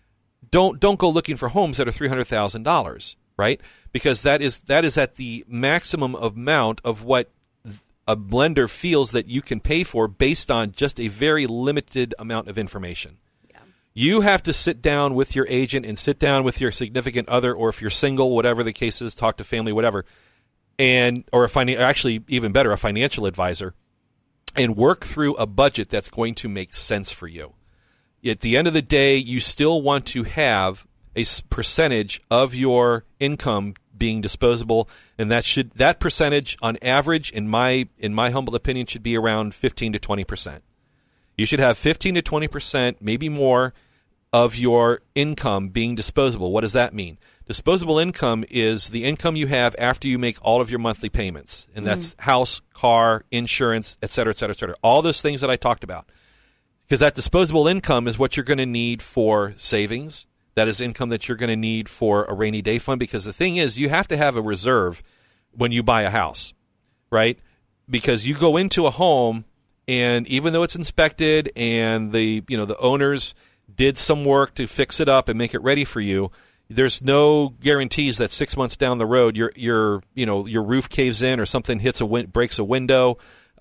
don't go looking for homes that are $300,000, right? Because that is at the maximum amount of what a lender feels that you can pay for based on just a very limited amount of information. Yeah. You have to sit down with your agent and sit down with your significant other, or if you're single, whatever the case is, talk to family, whatever, or actually even better, a financial advisor, and work through a budget that's going to make sense for you. At the end of the day, you still want to have a percentage of your income being disposable, and that percentage on average, in my humble opinion, should be around 15 to 20%. You should have 15 to 20%, maybe more, of your income being disposable. What does that mean? Disposable income is the income you have after you make all of your monthly payments, and that's house, car, insurance, et cetera, et cetera, et cetera. All those things that I talked about. Because that disposable income is what you're going to need for savings. That is income that you're going to need for a rainy day fund, because the thing is, you have to have a reserve when you buy a house, right? Because you go into a home, and even though it's inspected and the owners did some work to fix it up and make it ready for you, there's no guarantees that 6 months down the road your roof caves in or something breaks a window.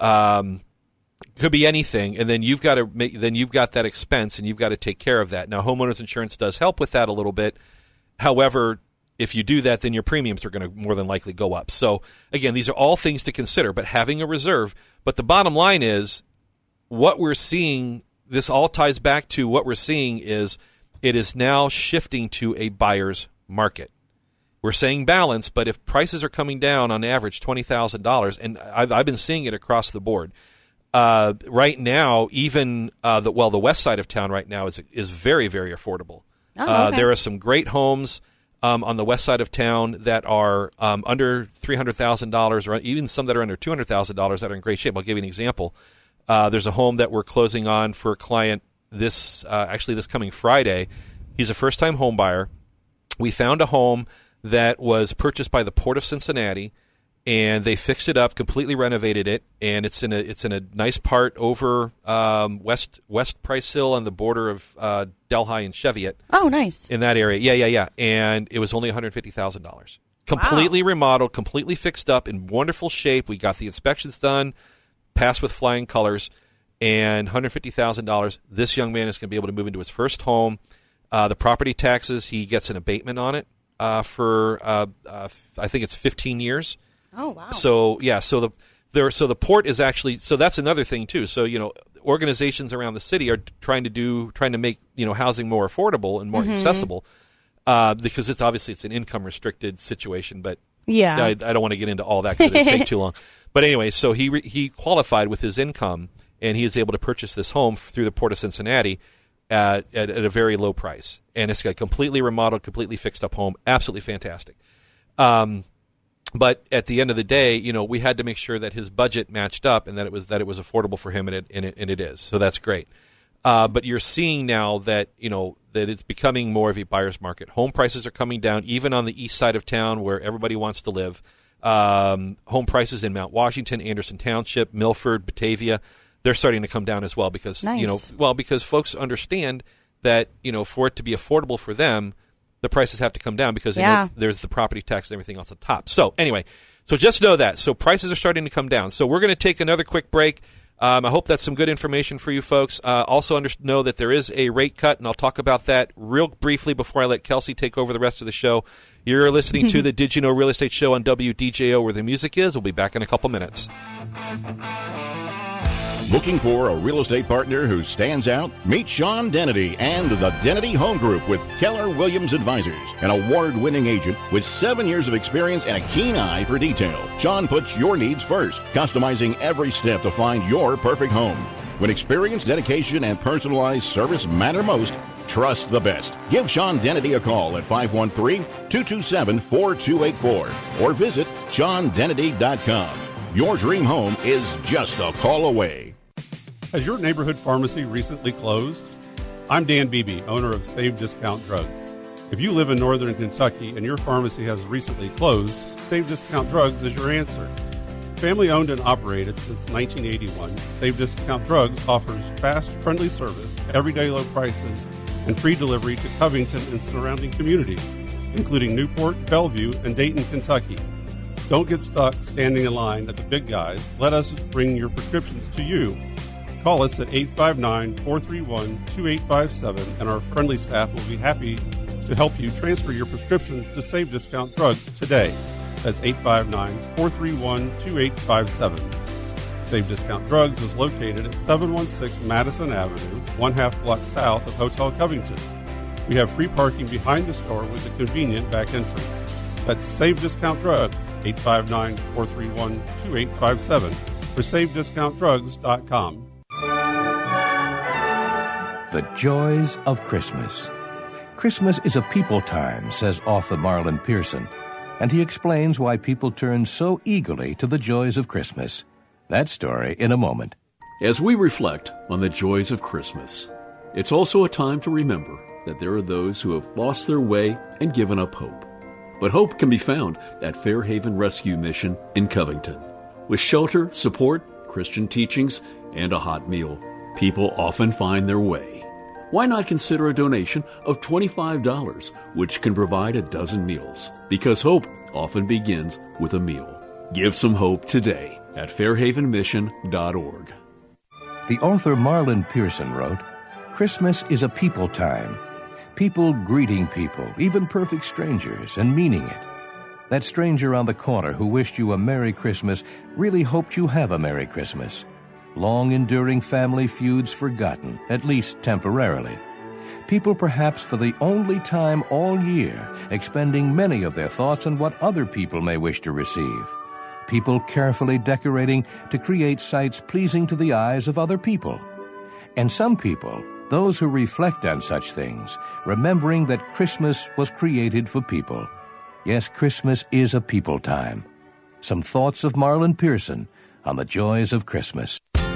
Could be anything, and then you've got that expense, and you've got to take care of that. Now, homeowners insurance does help with that a little bit. However, if you do that, then your premiums are going to more than likely go up. So, again, these are all things to consider, but having a reserve. But the bottom line is, what we're seeing, this all ties back to what we're seeing is it is now shifting to a buyer's market. We're saying balance, but if prices are coming down on average $20,000, and I've been seeing it across the board. Right now, even the west side of town right now is very, very affordable. Oh, okay. There are some great homes on the west side of town that are under $300,000, or even some that are under $200,000 that are in great shape. I'll give you an example. There's a home that we're closing on for a client this coming Friday. He's a first-time home buyer. We found a home that was purchased by the Port of Cincinnati, and they fixed it up, completely renovated it, and it's in a nice part over West Price Hill on the border of Delhi and Cheviot. Oh, nice. In that area. Yeah. And it was only $150,000. Completely remodeled, completely fixed up, in wonderful shape. We got the inspections done, passed with flying colors, and $150,000. This young man is going to be able to move into his first home. The property taxes, he gets an abatement on it for I think it's 15 years. Oh, wow. So the port is actually, so that's another thing too. So, organizations around the city are trying to make, housing more affordable and more accessible, because it's an income restricted situation, but yeah, I don't want to get into all that because it'd take too long. But anyway, so he qualified with his income, and he is able to purchase this home through the Port of Cincinnati at a very low price. And it's got a completely remodeled, completely fixed up home. Absolutely fantastic. But at the end of the day, we had to make sure that his budget matched up and that it was affordable for him, and it is. So that's great. But you're seeing now that that it's becoming more of a buyer's market. Home prices are coming down, even on the east side of town where everybody wants to live. Home prices in Mount Washington, Anderson Township, Milford, Batavia, they're starting to come down as well because because folks understand that for it to be affordable for them, the prices have to come down because there's the property tax and everything else on top. So anyway, just know that. So prices are starting to come down. So we're going to take another quick break. I hope that's some good information for you folks. Also know that there is a rate cut, and I'll talk about that real briefly before I let Kelsey take over the rest of the show. You're listening to the Did You Know Real Estate Show on WDJO, where the music is. We'll be back in a couple minutes. Looking for a real estate partner who stands out? Meet Sean Dennedy and the Dennedy Home Group with Keller Williams Advisors, an award-winning agent with 7 years of experience and a keen eye for detail. Sean puts your needs first, customizing every step to find your perfect home. When experience, dedication, and personalized service matter most, trust the best. Give Sean Dennedy a call at 513-227-4284 or visit SeanDennedy.com. Your dream home is just a call away. Has your neighborhood pharmacy recently closed? I'm Dan Beebe, owner of Save Discount Drugs. If you live in northern Kentucky and your pharmacy has recently closed, Save Discount Drugs is your answer. Family owned and operated since 1981, Save Discount Drugs offers fast, friendly service, everyday low prices, and free delivery to Covington and surrounding communities, including Newport, Bellevue, and Dayton, Kentucky. Don't get stuck standing in line at the big guys. Let us bring your prescriptions to you. Call us at 859-431-2857, and our friendly staff will be happy to help you transfer your prescriptions to Save Discount Drugs today. That's 859-431-2857. Save Discount Drugs is located at 716 Madison Avenue, 1/2 block south of Hotel Covington. We have free parking behind the store with a convenient back entrance. That's Save Discount Drugs, 859-431-2857, or SaveDiscountDrugs.com. The joys of Christmas. Christmas is a people time, says author Marlon Pearson, and he explains why people turn so eagerly to the joys of Christmas. That story in a moment. As we reflect on the joys of Christmas, it's also a time to remember that there are those who have lost their way and given up hope. But hope can be found at Fairhaven Rescue Mission in Covington. With shelter, support, Christian teachings, and a hot meal, people often find their way. Why not consider a donation of $25, which can provide a dozen meals? Because hope often begins with a meal. Give some hope today at fairhavenmission.org. The author Marlon Pearson wrote, Christmas is a people time. People greeting people, even perfect strangers, and meaning it. That stranger on the corner who wished you a Merry Christmas really hoped you have a Merry Christmas. Long-enduring family feuds forgotten, at least temporarily. People perhaps for the only time all year expending many of their thoughts on what other people may wish to receive. People carefully decorating to create sights pleasing to the eyes of other people. And some people, those who reflect on such things, remembering that Christmas was created for people. Yes, Christmas is a people time. Some thoughts of Marlon Pearson on the joys of Christmas.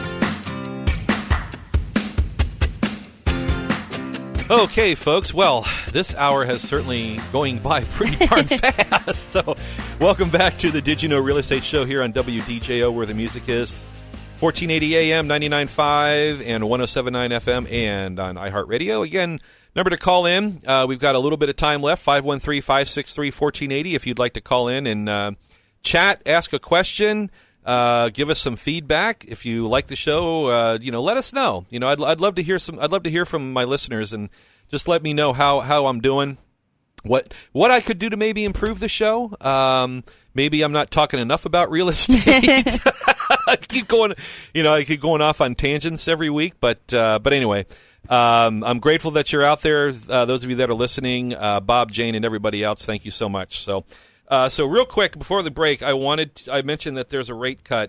Okay, folks. Well, this hour has certainly going by pretty darn fast. So, welcome back to the Did You Know Real Estate Show here on WDJO, where the music is. 1480 AM, 99.5, and 107.9 FM, and on iHeartRadio. Again, number to call in. We've got a little bit of time left, 513-563-1480, if you'd like to call in and chat, ask a question, give us some feedback. If you like the show, let us know. I'd love to hear I'd love to hear from my listeners, and just let me know how I'm doing. What I could do to maybe improve the show. Maybe I'm not talking enough about real estate. I keep going off on tangents every week, but anyway, I'm grateful that you're out there. Those of you that are listening, Bob, Jane, and everybody else, thank you so much. So real quick before the break, I mentioned that there's a rate cut,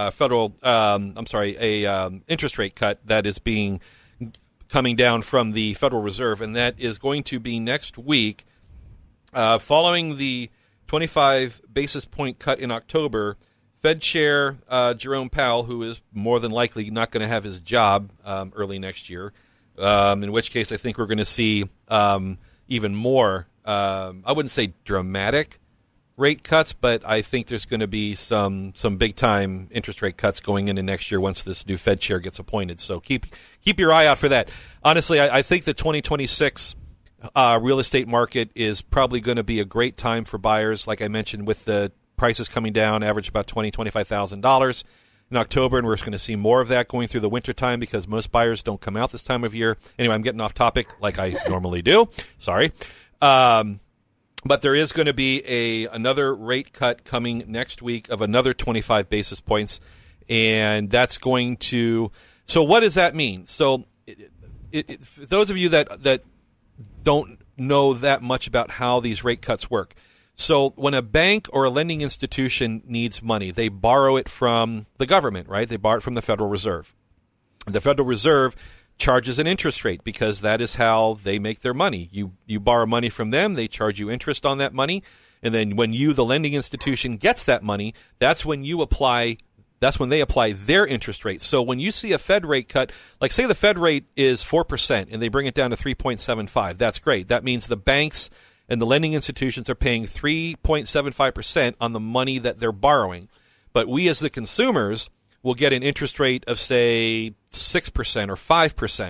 interest rate cut that is coming down from the Federal Reserve, and that is going to be next week, following the 25 basis point cut in October. Fed Chair Jerome Powell, who is more than likely not going to have his job early next year, in which case I think we're going to see even more, I wouldn't say dramatic rate cuts, but I think there's going to be some big-time interest rate cuts going into next year once this new Fed Chair gets appointed. So keep your eye out for that. Honestly, I think the 2026 real estate market is probably going to be a great time for buyers, like I mentioned, with the prices coming down, average about $20,000-$25,000 in October, and we're going to see more of that going through the wintertime because most buyers don't come out this time of year. Anyway, I'm getting off topic like I normally do. Sorry. But there is going to be another rate cut coming next week of another 25 basis points, and that's going to – so what does that mean? So for those of you that don't know that much about how these rate cuts work, so when a bank or a lending institution needs money, they borrow it from the government, right? They borrow it from the Federal Reserve. The Federal Reserve charges an interest rate because that is how they make their money. You borrow money from them, they charge you interest on that money, and then when the lending institution, gets that money, that's when they apply their interest rate. So when you see a Fed rate cut, like say the Fed rate is 4% and they bring it down to 3.75, that's great. That means the banks and the lending institutions are paying 3.75% on the money that they're borrowing. But we as the consumers will get an interest rate of, say, 6% or 5%.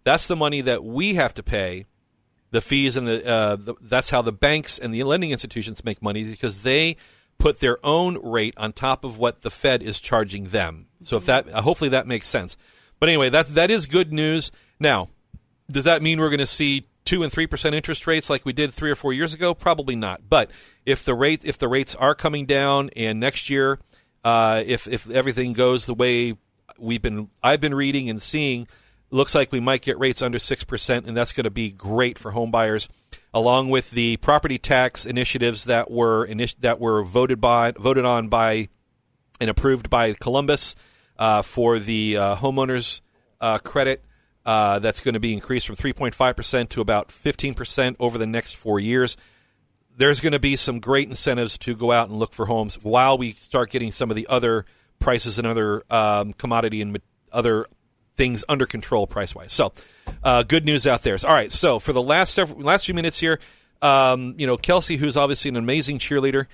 that's the money that we have to pay. The fees and that's how the banks and the lending institutions make money, because they put their own rate on top of what the Fed is charging them. So if that, hopefully that makes sense. But anyway, that is good news. Now, does that mean we're going to see 2 and 3% interest rates like we did 3 or 4 years ago? Probably not. But if the rates are coming down, and next year, if everything goes the way I've been reading and seeing, looks like we might get rates under 6%, and that's going to be great for home buyers, along with the property tax initiatives that were voted on by and approved by Columbus for the homeowners credit. That's going to be increased from 3.5% to about 15% over the next 4 years. There's going to be some great incentives to go out and look for homes while we start getting some of the other prices and other commodity and other things under control price-wise. So, good news out there. All right, so for the last few minutes here, Kelsey, who's obviously an amazing cheerleader,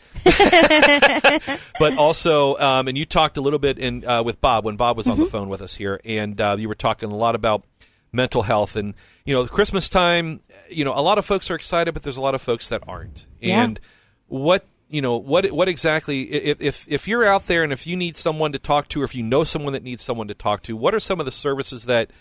but also, and you talked a little bit with Bob when Bob was on the phone with us here, and you were talking a lot about mental health, and Christmas time. A lot of folks are excited, but there's a lot of folks that aren't. Yeah. And what exactly, if you're out there and if you need someone to talk to, or if you know someone that needs someone to talk to, what are some of the services that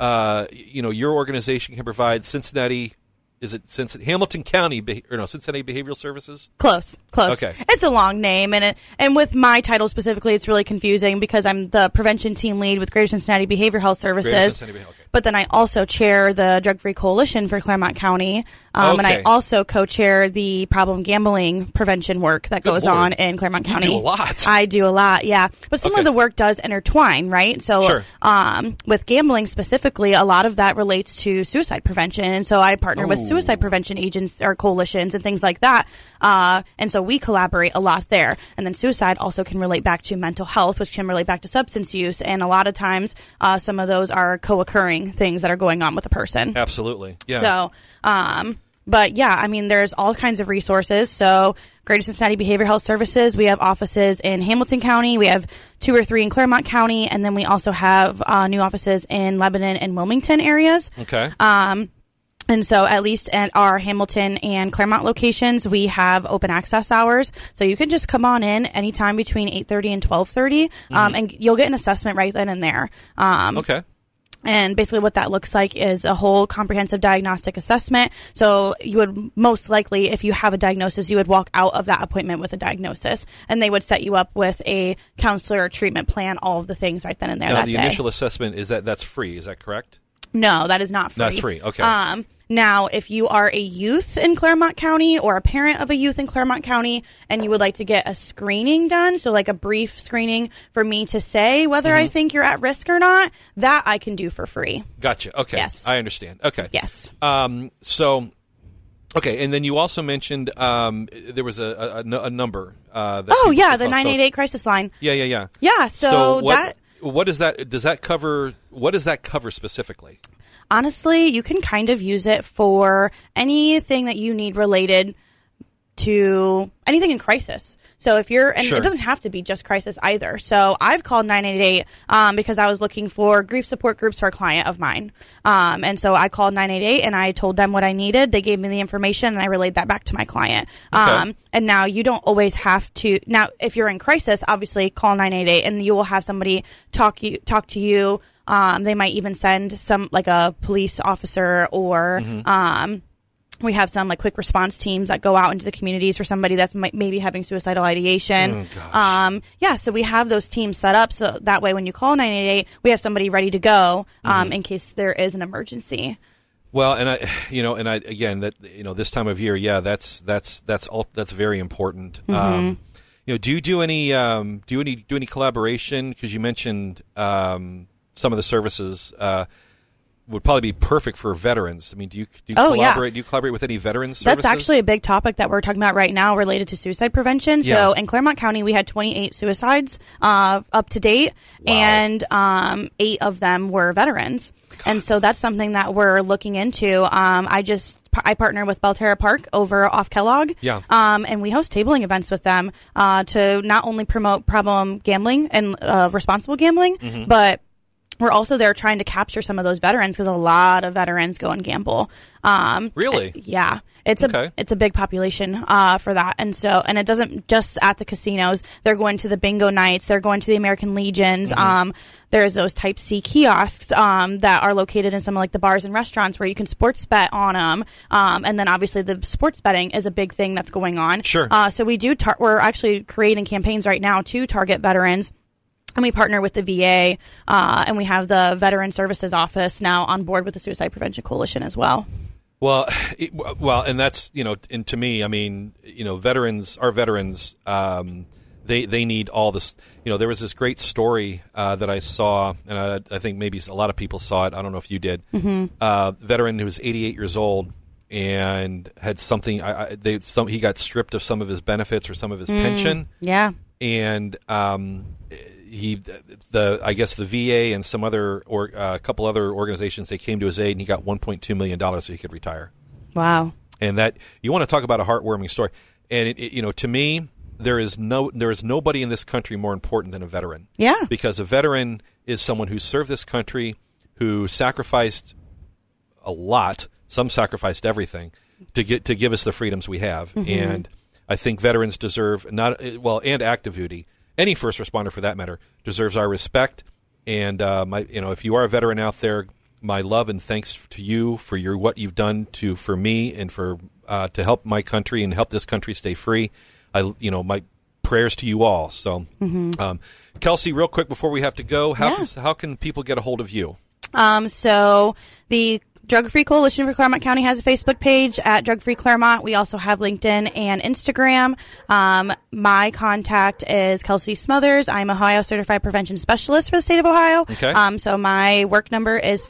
your organization can provide? Cincinnati. Is it Hamilton County Cincinnati Behavioral Services? Close. Okay. It's a long name, and with my title specifically, it's really confusing because I'm the prevention team lead with Greater Cincinnati Behavioral Health Services. But then I also chair the Drug Free Coalition for Claremont County, and I also co-chair the problem gambling prevention work that goes on in Claremont County. You do a lot. I do a lot, yeah. But some of the work does intertwine, right? So with gambling specifically, a lot of that relates to suicide prevention, and so I partner with suicide prevention agents or coalitions and things like that. And so we collaborate a lot there. And then suicide also can relate back to mental health, which can relate back to substance use. And a lot of times, some of those are co-occurring things that are going on with a person. Absolutely. Yeah. So, but yeah, I mean, there's all kinds of resources. So Greater Cincinnati Behavioral Health Services, we have offices in Hamilton County. We have 2 or 3 in Claremont County. And then we also have new offices in Lebanon and Wilmington areas. Okay. And so at least at our Hamilton and Claremont locations, we have open access hours. So you can just come on in anytime between 8:30 and 12:30, and you'll get an assessment right then and there. Okay. And basically what that looks like is a whole comprehensive diagnostic assessment. So you would most likely, if you have a diagnosis, you would walk out of that appointment with a diagnosis. And they would set you up with a counselor or treatment plan, all of the things right then and there now, that the day. initial assessment, that's free, is that correct? No, that is not free. That's free, okay. Now, if you are a youth in Claremont County or a parent of a youth in Claremont County and you would like to get a screening done, so like a brief screening for me to say whether I think you're at risk or not, that I can do for free. Gotcha. Okay. Yes. I understand. Okay. Yes. Okay, and then you also mentioned there was a number. The 988 crisis line. Yeah. Yeah, so what does that cover? What does that cover specifically? Honestly, you can kind of use it for anything that you need related to anything in crisis. So if you're, and it doesn't have to be just crisis either. So I've called 988 because I was looking for grief support groups for a client of mine. And so I called 988 and I told them what I needed. They gave me the information and I relayed that back to my client. And now you don't always have to. Now, if you're in crisis, obviously call 988 and you will have somebody talk to you. They might even send some, like a police officer or, we have some like quick response teams that go out into the communities for somebody that's maybe having suicidal ideation. So we have those teams set up so that way when you call 988, we have somebody ready to go in case there is an emergency. Well, and this time of year, that's very important. Do you do any collaboration? Because you mentioned some of the services would probably be perfect for veterans. I mean, do you collaborate? Do you collaborate with any veterans services? That's actually a big topic that we're talking about right now related to suicide prevention. Yeah. So in Claremont County, we had 28 suicides up to date, and 8 of them were veterans. God. And so that's something that we're looking into. I partner with Belterra Park over off Kellogg. Yeah. And we host tabling events with them to not only promote problem gambling and responsible gambling, but we're also there trying to capture some of those veterans because a lot of veterans go and gamble. Really? Yeah. It's a big population for that. And it doesn't just at the casinos. They're going to the bingo nights. They're going to the American Legions. There's those Type C kiosks that are located in some of like the bars and restaurants where you can sports bet on them. And then obviously the sports betting is a big thing that's going on. Sure. So we're actually creating campaigns right now to target veterans. And we partner with the VA, and we have the Veteran Services Office now on board with the Suicide Prevention Coalition as well. Well, and that's, and to me, I mean, our veterans, they need all this. There was this great story that I saw, and I think maybe a lot of people saw it. I don't know if you did. Veteran who was 88 years old and had something. He got stripped of some of his benefits or some of his pension. Yeah, and I guess the VA and some other a couple other organizations, they came to his aid, and he got $1.2 million so he could retire. Wow! And that, you want to talk about a heartwarming story, and to me, there is nobody in this country more important than a veteran. Yeah, because a veteran is someone who served this country, who sacrificed a lot. Some sacrificed everything to give us the freedoms we have, and I think veterans deserve and active duty. Any first responder, for that matter, deserves our respect. And if you are a veteran out there, my love and thanks to you for what you've done for me and for to help my country and help this country stay free. My prayers to you all. So, Kelsey, real quick before we have to go, how can people get a hold of you? So the Drug Free Coalition for Claremont County has a Facebook page at Drug Free Claremont. We also have LinkedIn and Instagram. My contact is Kelsey Smothers. I'm a Ohio Certified Prevention Specialist for the state of Ohio. Okay. So my work number is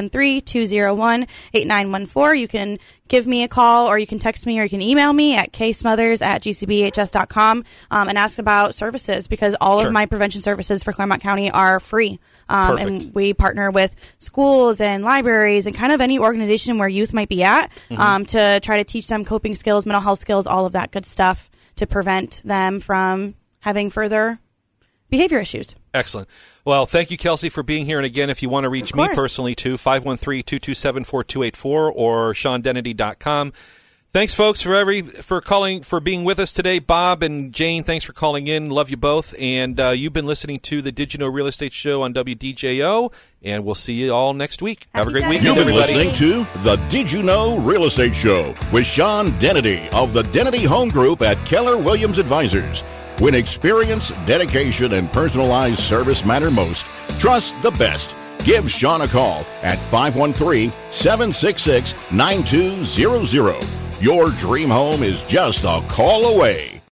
513-201-8914. You can give me a call, or you can text me, or you can email me at ksmothers@gcbhs.com and ask about services, because all of my prevention services for Claremont County are free. And we partner with schools and libraries and kind of any organization where youth might be at to try to teach them coping skills, mental health skills, all of that good stuff to prevent them from having further behavior issues. Excellent. Well, thank you, Kelsey, for being here. And again, if you want to reach me personally too, 513-227-4284 or SeanDennedy.com. Thanks, folks, for calling, for being with us today. Bob and Jane, thanks for calling in. Love you both. And you've been listening to the Did You Know Real Estate Show on WDJO, and we'll see you all next week. Have a great weekend, everybody. You've been listening to the Did You Know Real Estate Show with Sean Dennedy of the Dennedy Home Group at Keller Williams Advisors. When experience, dedication, and personalized service matter most, trust the best. Give Sean a call at 513-766-9200. Your dream home is just a call away.